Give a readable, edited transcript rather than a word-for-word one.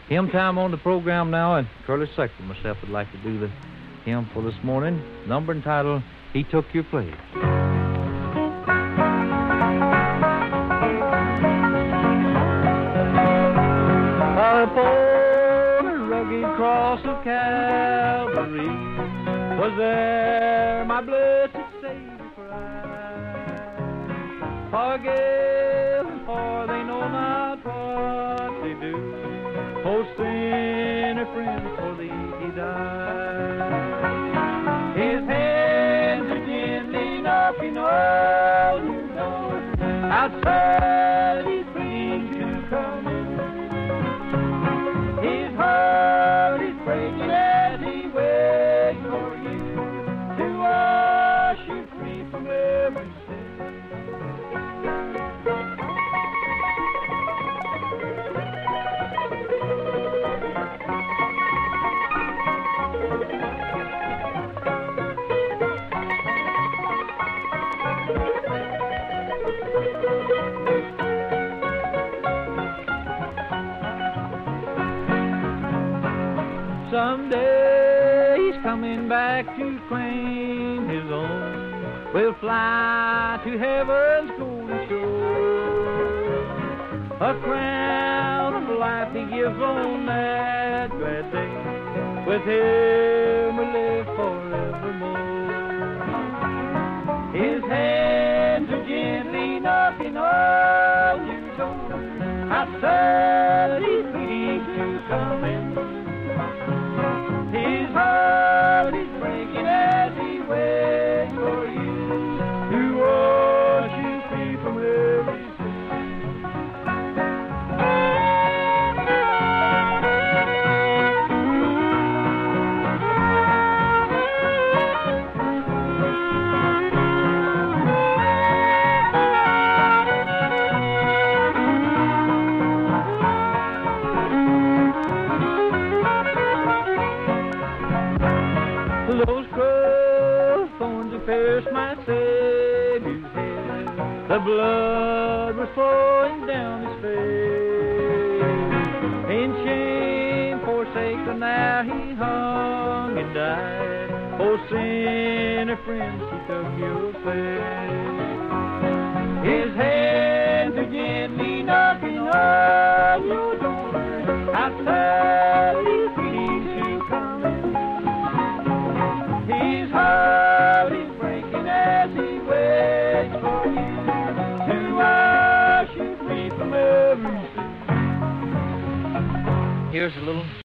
Hymn time on the program now, and Curly Sexton myself would like to do the hymn for this morning. Number entitled, He Took Your Place. Upon the rugged cross of Calvary was there my blessed Savior Christ. Forgive, for they know not what they do. Oh, sinner friend, for thee he died. His hands are gently knocking on your door. Outside he's pleased to come in. His heart is breaking as he waits for you to wash you free from every sin. Someday he's coming back to claim his own. We'll fly to heaven's golden shore. A crown of life he gives on that glad day. With him we live forevermore. His hands are gently knocking on your door. Outside he's pleased to come in. His heart is breaking as he waits for you to wash you free from every sin. Those cruel thorns that pierced my Savior's head, the blood was flowing down his face. In shame forsaken now he hung and died. Oh, sinner friends, he took your place. His hands are gently knocking on your door. Outside he's pleased to come in. His heart is breaking as he waits for you to wash you free from every sin. Here's a little